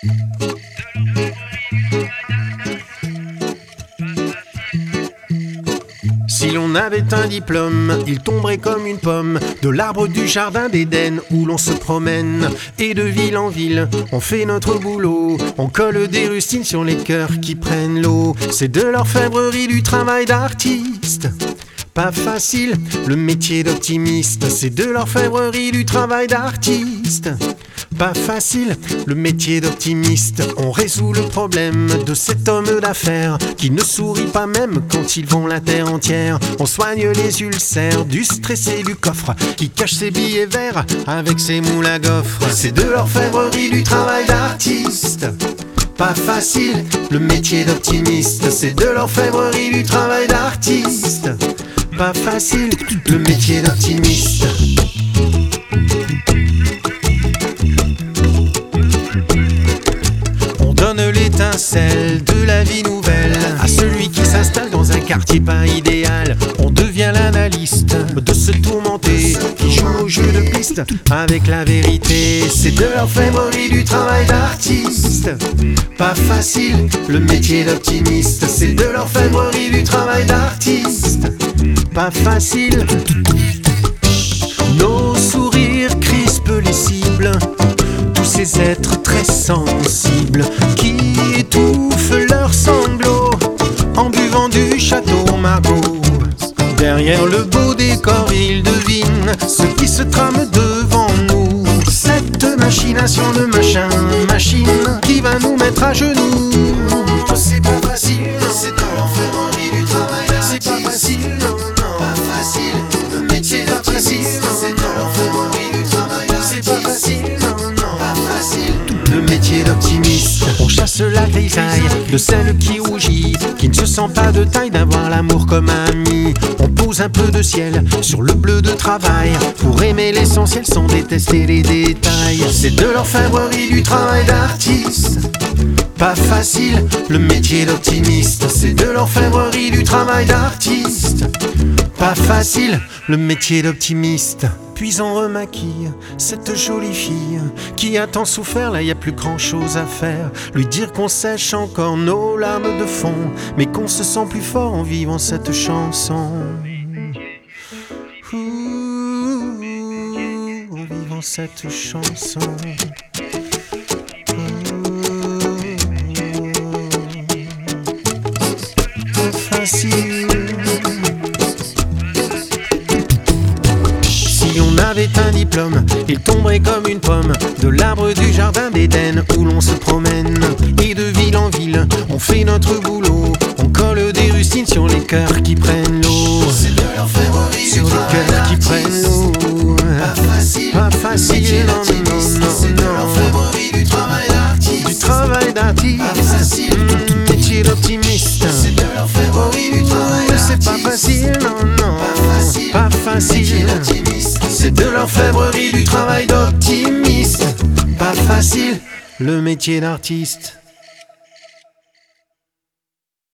Si l'on avait un diplôme, il tomberait comme une pomme de l'arbre du jardin d'Éden où l'on se promène. Et de ville en ville, on fait notre boulot. On colle des rustines sur les cœurs qui prennent l'eau. C'est de l'orfèvrerie, du travail d'artiste. Pas facile, le métier d'optimiste. C'est de l'orfèvrerie, du travail d'artiste. Pas facile, le métier d'optimiste. On résout le problème de cet homme d'affaires qui ne sourit pas même quand ils vont la terre entière. On soigne les ulcères du stress et du coffre qui cache ses billets verts avec ses moules à gaufres. C'est de l'orfèvrerie, du travail d'artiste. Pas facile, le métier d'optimiste. C'est de l'orfèvrerie, du travail d'artiste. Pas facile, le métier d'optimiste. On donne l'étincelle de la vie nouvelle à celui qui s'installe dans un quartier pas idéal. On devient l'analyste de se tourmenter qui joue au jeu de piste avec la vérité. C'est de l'orfèvrerie, du travail d'artiste. Pas facile, le métier d'optimiste. C'est de l'orfèvrerie, du travail d'artiste. Pas facile. Nos sourires crispent les cibles, tous ces êtres très sensibles qui étouffent leurs sanglots en buvant du château Margaux. Derrière le beau décor, ils devinent ce qui se trame devant nous. Cette machination de machine qui va nous mettre à genoux. C'est pas facile, c'est de l'orfèvrerie, du travail d'artiste. C'est pas facile, non, non, pas facile. Le métier d'artiste, c'est de l'orfèvrerie, du travail d'artiste. C'est pas facile, non, non, pas facile. Le métier d'optimiste. On chasse la grisaille de celle qui rougit, qui ne se sent pas de taille d'avoir l'amour comme ami. On pose un peu de ciel sur le bleu de travail pour aimer l'essentiel sans détester les détails. C'est de l'orfèvrerie, du travail d'artiste. Pas facile, le métier d'optimiste. C'est de l'orfèvrerie, du travail d'artiste. Pas facile, le métier d'optimiste. Puis on remaquille cette jolie fille qui a tant souffert, là y a plus grand chose à faire. Lui dire qu'on sèche encore nos larmes de fond, mais qu'on se sent plus fort en vivant cette chanson. En vivant cette chanson. Facile. Si on avait un diplôme, il tomberait comme une pomme de l'arbre du jardin d'Éden où l'on se promène. Et de ville en ville, on fait notre boulot. On colle des rustines sur les cœurs qui prennent l'eau. C'est de l'orfèvrerie, sur les cœurs qui prennent l'eau. Pas facile, non, non, non. C'est de l'orfèvrerie, du travail d'artiste. Du travail d'artiste. Pas facile, métier d'optimiste. C'est de l'orfèvrerie, du travail d'artiste. C'est pas facile, non, non. Pas facile. C'est de l'orfèvrerie, du travail d'optimiste. Pas facile, le métier d'artiste.